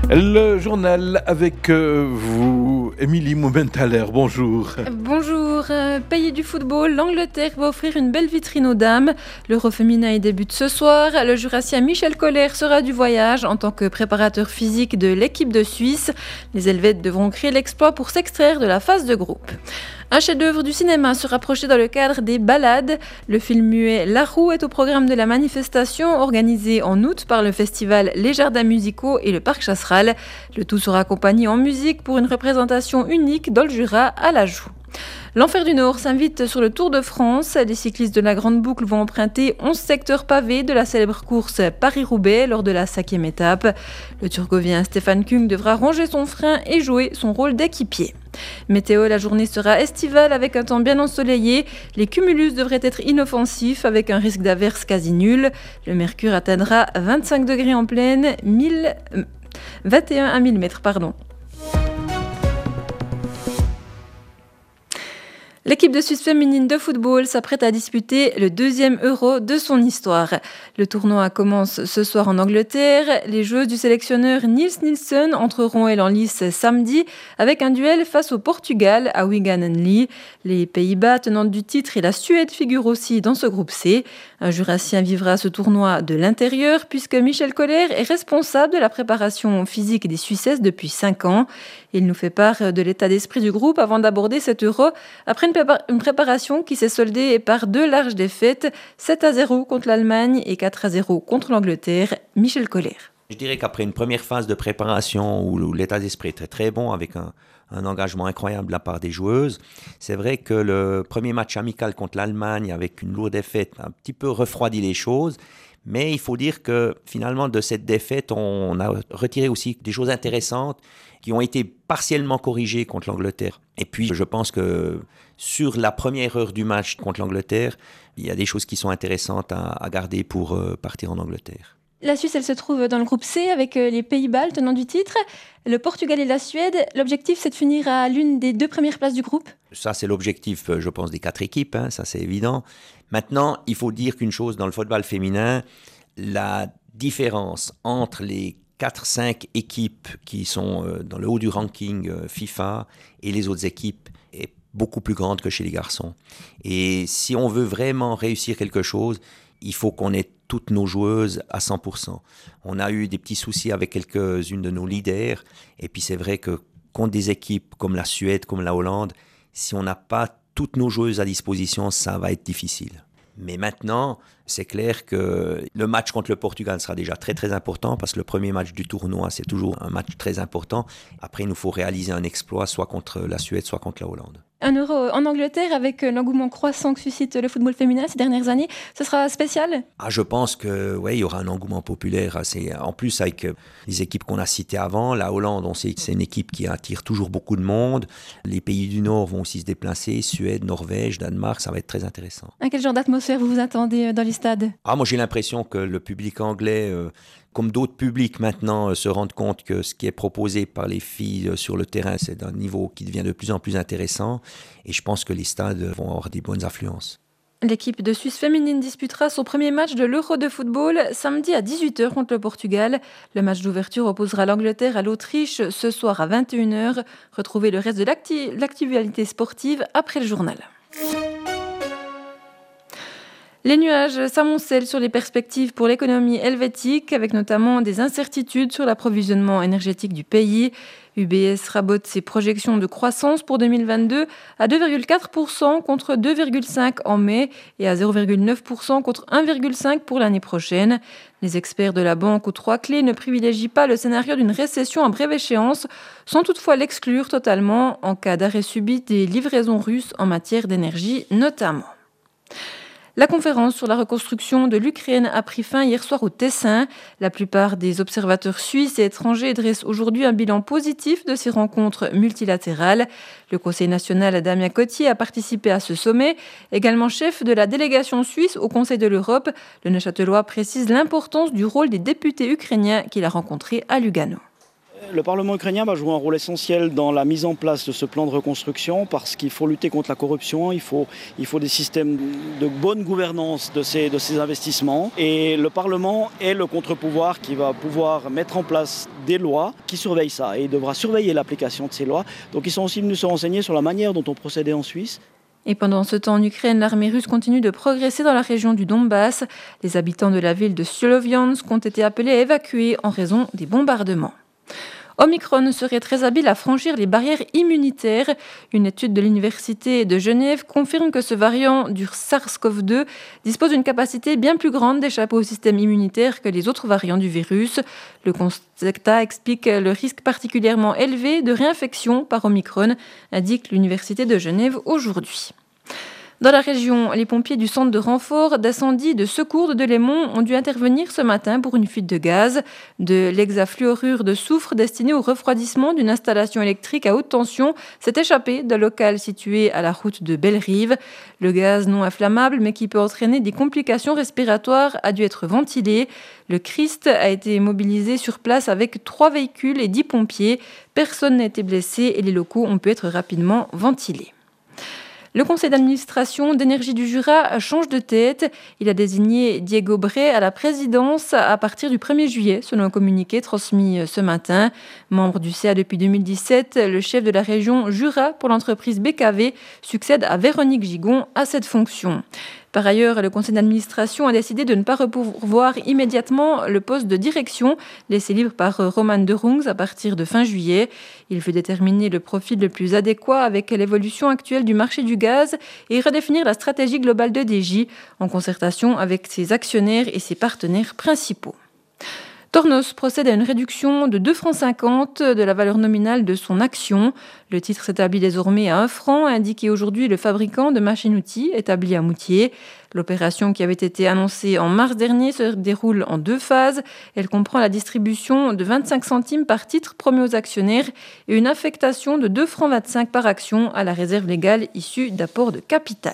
Le journal avec vous, Émilie Momenthaler, bonjour. Bonjour, pays du football, l'Angleterre va offrir une belle vitrine aux dames. L'Euro féminin y débute ce soir. Le Jurassien Michel Kohler sera du voyage en tant que préparateur physique de l'équipe de Suisse. Les Helvètes devront créer l'exploit pour s'extraire de la phase de groupe. Un chef-d'œuvre du cinéma sera projeté dans le cadre des balades. Le film muet La Roue est au programme de la manifestation organisée en août par le festival Les Jardins Musicaux et le Parc Chasseral. Le tout sera accompagné en musique pour une représentation unique dans le Jura à la Joux. L'Enfer du Nord s'invite sur le Tour de France. Les cyclistes de la Grande Boucle vont emprunter 11 secteurs pavés de la célèbre course Paris-Roubaix lors de la 5e étape. Le Turgovien Stefan Küng devra ronger son frein et jouer son rôle d'équipier. Météo, la journée sera estivale avec un temps bien ensoleillé. Les cumulus devraient être inoffensifs avec un risque d'averse quasi nul. Le mercure atteindra 25 degrés en pleine, 21 à 1000 mètres. L'équipe de Suisse féminine de football s'apprête à disputer le 2e Euro de son histoire. Le tournoi commence ce soir en Angleterre. Les joueuses du sélectionneur Nils Nilsson entreront elles en lice samedi avec un duel face au Portugal à Wigan and Lee. Les Pays-Bas, tenantes du titre, et la Suède figurent aussi dans ce groupe C. Un Jurassien vivra ce tournoi de l'intérieur puisque Michel Kohler est responsable de la préparation physique des Suissesses depuis 5 ans. Il nous fait part de l'état d'esprit du groupe avant d'aborder cet Euro après une préparation qui s'est soldée par 2 larges défaites, 7-0 contre l'Allemagne et 4-0 contre l'Angleterre. Michel Kohler. Je dirais qu'après une première phase de préparation où l'état d'esprit était très bon avec un engagement incroyable de la part des joueuses, c'est vrai que le premier match amical contre l'Allemagne avec une lourde défaite a un petit peu refroidi les choses. Mais il faut dire que finalement de cette défaite, on a retiré aussi des choses intéressantes qui ont été partiellement corrigées contre l'Angleterre. Et puis je pense que sur la première heure du match contre l'Angleterre, il y a des choses qui sont intéressantes à garder pour partir en Angleterre. La Suisse, elle se trouve dans le groupe C avec les Pays-Bas, le tenant du titre, le Portugal et la Suède. L'objectif, c'est de finir à l'une des 2 premières places du groupe. Ça, c'est l'objectif, je pense, des 4 équipes, ça c'est évident. Maintenant, il faut dire qu'une chose, dans le football féminin, la différence entre les 4-5 équipes qui sont dans le haut du ranking FIFA et les autres équipes est beaucoup plus grande que chez les garçons. Et si on veut vraiment réussir quelque chose, il faut qu'on ait toutes nos joueuses à 100%. On a eu des petits soucis avec quelques-unes de nos leaders. Et puis c'est vrai que contre des équipes comme la Suède, comme la Hollande, si on n'a pas toutes nos joueuses à disposition, ça va être difficile. Mais maintenant, c'est clair que le match contre le Portugal sera déjà très très important parce que le premier match du tournoi, c'est toujours un match très important. Après, il nous faut réaliser un exploit soit contre la Suède, soit contre la Hollande. Un Euro en Angleterre avec l'engouement croissant que suscite le football féminin ces dernières années, ce sera spécial ? Je pense que il y aura un engouement populaire. En plus, avec les équipes qu'on a citées avant, la Hollande, on sait que c'est une équipe qui attire toujours beaucoup de monde. Les pays du Nord vont aussi se déplacer, Suède, Norvège, Danemark, ça va être très intéressant. À quel genre d'atmosphère vous vous attendez dans les stades ? Moi j'ai l'impression que le public anglais, comme d'autres publics maintenant, se rendent compte que ce qui est proposé par les filles sur le terrain, c'est d'un niveau qui devient de plus en plus intéressant. Et je pense que les stades vont avoir des bonnes affluences. L'équipe de Suisse féminine disputera son premier match de l'Euro de football samedi à 18h contre le Portugal. Le match d'ouverture opposera l'Angleterre à l'Autriche ce soir à 21h. Retrouvez le reste de l'actualité sportive après le journal. Les nuages s'amoncellent sur les perspectives pour l'économie helvétique, avec notamment des incertitudes sur l'approvisionnement énergétique du pays. UBS rabote ses projections de croissance pour 2022 à 2,4% contre 2,5% en mai et à 0,9% contre 1,5% pour l'année prochaine. Les experts de la banque aux 3 clés ne privilégient pas le scénario d'une récession à brève échéance, sans toutefois l'exclure totalement en cas d'arrêt subit des livraisons russes en matière d'énergie notamment. La conférence sur la reconstruction de l'Ukraine a pris fin hier soir au Tessin. La plupart des observateurs suisses et étrangers dressent aujourd'hui un bilan positif de ces rencontres multilatérales. Le Conseil national Damien Cottier a participé à ce sommet. Également chef de la délégation suisse au Conseil de l'Europe, le Neuchâtelois précise l'importance du rôle des députés ukrainiens qu'il a rencontrés à Lugano. Le Parlement ukrainien va jouer un rôle essentiel dans la mise en place de ce plan de reconstruction parce qu'il faut lutter contre la corruption, il faut des systèmes de bonne gouvernance de ces investissements. Et le Parlement est le contre-pouvoir qui va pouvoir mettre en place des lois qui surveillent ça et il devra surveiller l'application de ces lois. Donc ils sont aussi venus se renseigner sur la manière dont on procédait en Suisse. Et pendant ce temps en Ukraine, l'armée russe continue de progresser dans la région du Donbass. Les habitants de la ville de Sloviansk ont été appelés à évacuer en raison des bombardements. Omicron serait très habile à franchir les barrières immunitaires. Une étude de l'Université de Genève confirme que ce variant du SARS-CoV-2 dispose d'une capacité bien plus grande d'échapper au système immunitaire que les autres variants du virus. Le constat explique le risque particulièrement élevé de réinfection par Omicron, indique l'Université de Genève aujourd'hui. Dans la région, les pompiers du centre de renfort d'incendie de secours de Delémont ont dû intervenir ce matin pour une fuite de gaz, de l'hexafluorure de soufre destiné au refroidissement d'une installation électrique à haute tension s'est échappé d'un local situé à la route de Bellerive. Le gaz non inflammable, mais qui peut entraîner des complications respiratoires, a dû être ventilé. Le Christ a été mobilisé sur place avec 3 véhicules et 10 pompiers. Personne n'a été blessé et les locaux ont pu être rapidement ventilés. Le conseil d'administration d'Énergie du Jura change de tête. Il a désigné Diego Bray à la présidence à partir du 1er juillet, selon un communiqué transmis ce matin. Membre du CA depuis 2017, le chef de la région Jura pour l'entreprise BKV succède à Véronique Gigon à cette fonction. Par ailleurs, le conseil d'administration a décidé de ne pas repourvoir immédiatement le poste de direction laissé libre par Roman de Rungs à partir de fin juillet. Il veut déterminer le profil le plus adéquat avec l'évolution actuelle du marché du gaz et redéfinir la stratégie globale de DJ en concertation avec ses actionnaires et ses partenaires principaux. Tornos procède à une réduction de 2,50 francs de la valeur nominale de son action. Le titre s'établit désormais à 1 franc, a indiqué aujourd'hui le fabricant de machines-outils établi à Moutier. L'opération qui avait été annoncée en mars dernier se déroule en 2 phases. Elle comprend la distribution de 25 centimes par titre promis aux actionnaires et une affectation de 2,25 francs par action à la réserve légale issue d'apports de capital.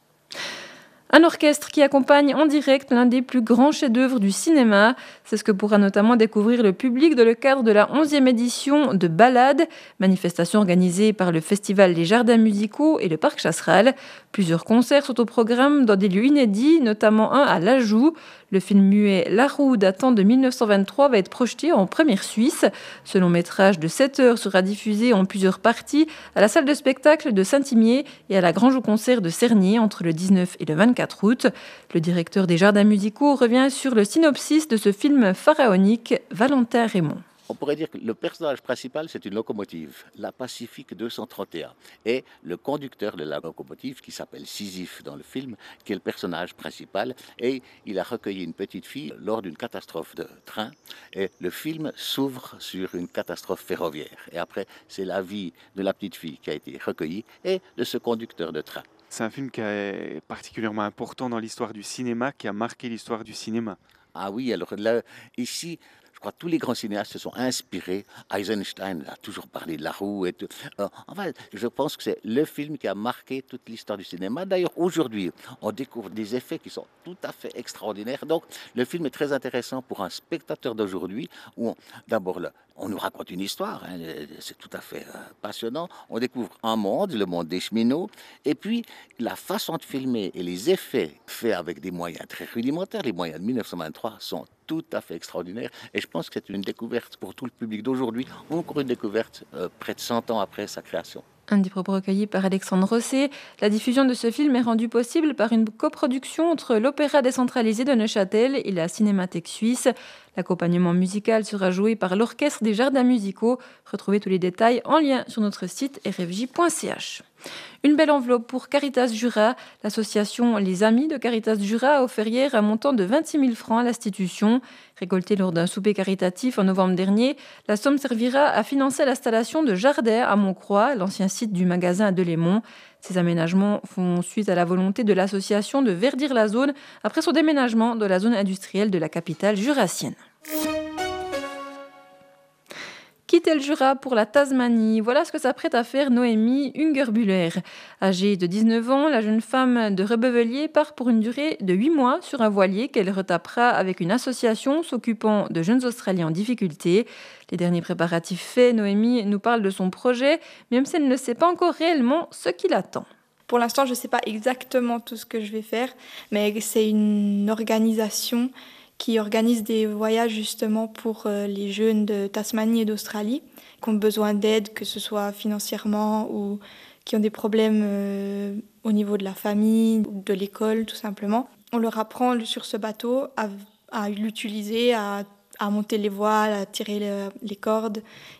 Un orchestre qui accompagne en direct l'un des plus grands chefs-d'œuvre du cinéma. C'est ce que pourra notamment découvrir le public dans le cadre de la 11e édition de Ballade, manifestation organisée par le Festival des Jardins Musicaux et le Parc Chasseral. Plusieurs concerts sont au programme dans des lieux inédits, notamment un à l'Ajoux. Le film muet La Roue datant de 1923 va être projeté en première Suisse. Ce long métrage de 7 heures sera diffusé en plusieurs parties à la salle de spectacle de Saint-Imier et à la Grange au Concert de Cernier entre le 19 et le 24 août. Le directeur des Jardins Musicaux revient sur le synopsis de ce film pharaonique, Valentin Raymond. On pourrait dire que le personnage principal, c'est une locomotive, la Pacifique 231. Et le conducteur de la locomotive, qui s'appelle Sisyphe dans le film, qui est le personnage principal, et il a recueilli une petite fille lors d'une catastrophe de train. Et le film s'ouvre sur une catastrophe ferroviaire. Et après, c'est la vie de la petite fille qui a été recueillie et de ce conducteur de train. C'est un film qui est particulièrement important dans l'histoire du cinéma, qui a marqué l'histoire du cinéma. Ah oui, alors là, ici, je crois que tous les grands cinéastes se sont inspirés. Eisenstein a toujours parlé de La Roue. Et tout. Enfin, je pense que c'est le film qui a marqué toute l'histoire du cinéma. D'ailleurs, aujourd'hui, on découvre des effets qui sont tout à fait extraordinaires. Donc, le film est très intéressant pour un spectateur d'aujourd'hui. Où d'abord, on nous raconte une histoire. Hein, c'est tout à fait passionnant. On découvre un monde, le monde des cheminots. Et puis, la façon de filmer et les effets faits avec des moyens très rudimentaires. Les moyens de 1923 sont tout à fait extraordinaire et je pense que c'est une découverte pour tout le public d'aujourd'hui, encore une découverte près de 100 ans après sa création. Un des propos recueillis par Alexandre Rosset. La diffusion de ce film est rendue possible par une coproduction entre l'Opéra décentralisé de Neuchâtel et la Cinémathèque suisse. L'accompagnement musical sera joué par l'Orchestre des Jardins Musicaux. Retrouvez tous les détails en lien sur notre site rfj.ch. Une belle enveloppe pour Caritas Jura. L'association Les Amis de Caritas Jura a offert hier un montant de 26 000 francs à l'institution. Récoltée lors d'un souper caritatif en novembre dernier, la somme servira à financer l'installation de jardins à Montcroix, l'ancien site du magasin à Delémont. Ces aménagements font suite à la volonté de l'association de verdir la zone après son déménagement de la zone industrielle de la capitale jurassienne. Quitter le Jura pour la Tasmanie, voilà ce que s'apprête à faire Noémie Ungerbuller. Âgée de 19 ans, la jeune femme de Rebevelier part pour une durée de 8 mois sur un voilier qu'elle retapera avec une association s'occupant de jeunes Australiens en difficulté. Les derniers préparatifs faits, Noémie nous parle de son projet, même si elle ne sait pas encore réellement ce qui l'attend. Pour l'instant, je ne sais pas exactement tout ce que je vais faire, mais c'est une organisation qui organise des voyages justement pour les jeunes de Tasmanie et d'Australie qui ont besoin d'aide, que ce soit financièrement ou qui ont des problèmes au niveau de la famille ou de l'école tout simplement. On leur apprend sur ce bateau à l'utiliser, à monter les voiles, à tirer les cordes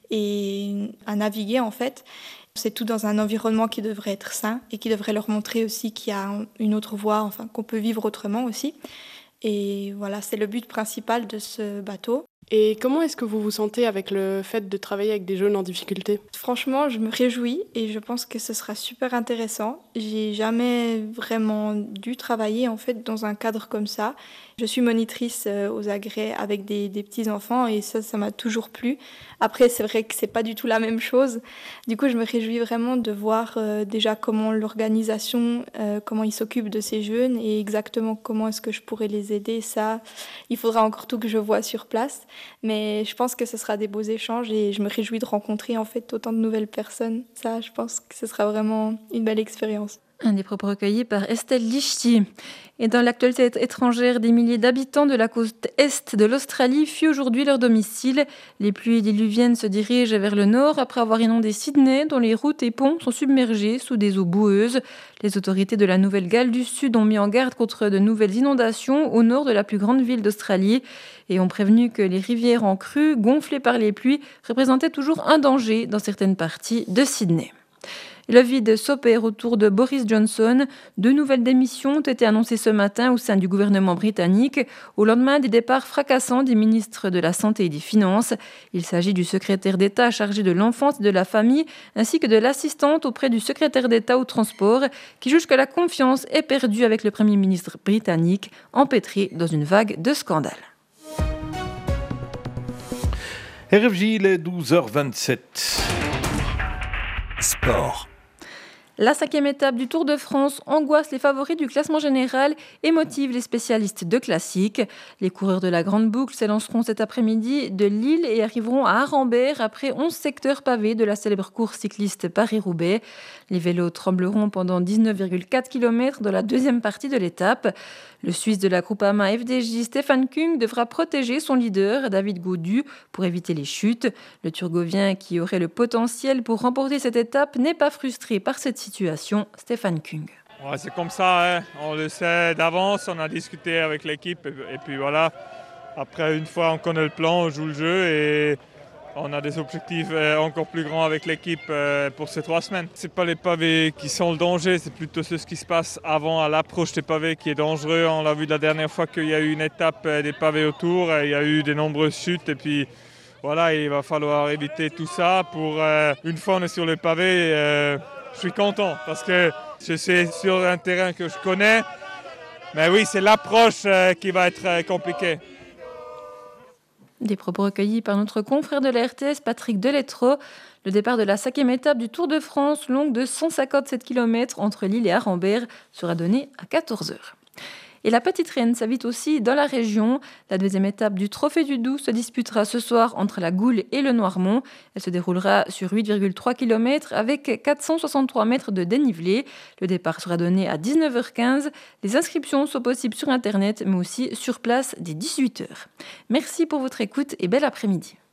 et à naviguer en fait. C'est tout dans un environnement qui devrait être sain et qui devrait leur montrer aussi qu'il y a une autre voie, enfin qu'on peut vivre autrement aussi. Et voilà, c'est le but principal de ce bateau. Et comment est-ce que vous vous sentez avec le fait de travailler avec des jeunes en difficulté ? Franchement, je me réjouis et je pense que ce sera super intéressant. J'ai jamais vraiment dû travailler en fait dans un cadre comme ça. Je suis monitrice aux agrès avec des petits-enfants et ça m'a toujours plu. Après, c'est vrai que c'est pas du tout la même chose. Du coup, je me réjouis vraiment de voir déjà comment l'organisation, comment ils s'occupent de ces jeunes et exactement comment est-ce que je pourrais les aider. Ça, il faudra encore tout que je vois sur place. Mais je pense que ce sera des beaux échanges et je me réjouis de rencontrer en fait autant de nouvelles personnes. Ça, je pense que ce sera vraiment une belle expérience. Un des propos recueillis par Estelle Lichty. Et dans l'actualité étrangère, des milliers d'habitants de la côte est de l'Australie fuient aujourd'hui leur domicile. Les pluies diluviennes se dirigent vers le nord après avoir inondé Sydney, dont les routes et ponts sont submergés sous des eaux boueuses. Les autorités de la Nouvelle-Galles du Sud ont mis en garde contre de nouvelles inondations au nord de la plus grande ville d'Australie et ont prévenu que les rivières en crue, gonflées par les pluies, représentaient toujours un danger dans certaines parties de Sydney. Le vide s'opère autour de Boris Johnson. 2 nouvelles démissions ont été annoncées ce matin au sein du gouvernement britannique, au lendemain des départs fracassants des ministres de la Santé et des Finances. Il s'agit du secrétaire d'État chargé de l'enfance et de la famille, ainsi que de l'assistante auprès du secrétaire d'État au transport, qui juge que la confiance est perdue avec le Premier ministre britannique, empêtré dans une vague de scandales. RFJ, il est 12h27. Sport. La 5e étape du Tour de France angoisse les favoris du classement général et motive les spécialistes de classique. Les coureurs de la Grande Boucle s'élanceront cet après-midi de Lille et arriveront à Arambert après 11 secteurs pavés de la célèbre course cycliste Paris-Roubaix. Les vélos trembleront pendant 19,4 km dans la deuxième partie de l'étape. Le Suisse de la Groupama FDJ, Stefan Kung, devra protéger son leader, David Gaudu, pour éviter les chutes. Le Turgovien, qui aurait le potentiel pour remporter cette étape, n'est pas frustré par cette situation. Stefan Kung. Ouais, c'est comme ça, hein. On le sait d'avance, on a discuté avec l'équipe et puis voilà. Après, une fois on connaît le plan, on joue le jeu et on a des objectifs encore plus grands avec l'équipe pour ces 3 semaines. Ce n'est pas les pavés qui sont le danger, c'est plutôt ce qui se passe avant à l'approche des pavés qui est dangereux. On l'a vu la dernière fois qu'il y a eu une étape des pavés autour, il y a eu de nombreuses chutes et puis voilà, il va falloir éviter tout ça. Pour une fois on est sur les pavés, je suis content parce que je suis sur un terrain que je connais. Mais oui, c'est l'approche qui va être compliquée. Des propos recueillis par notre confrère de la RTS, Patrick Deletreau. Le départ de la 5e étape du Tour de France, longue de 157 km entre Lille et Arambert, sera donné à 14h. Et la Petite Reine s'invite aussi dans la région. La 2e étape du Trophée du Doubs se disputera ce soir entre la Goule et le Noirmont. Elle se déroulera sur 8,3 km avec 463 mètres de dénivelé. Le départ sera donné à 19h15. Les inscriptions sont possibles sur Internet, mais aussi sur place dès 18h. Merci pour votre écoute et bel après-midi.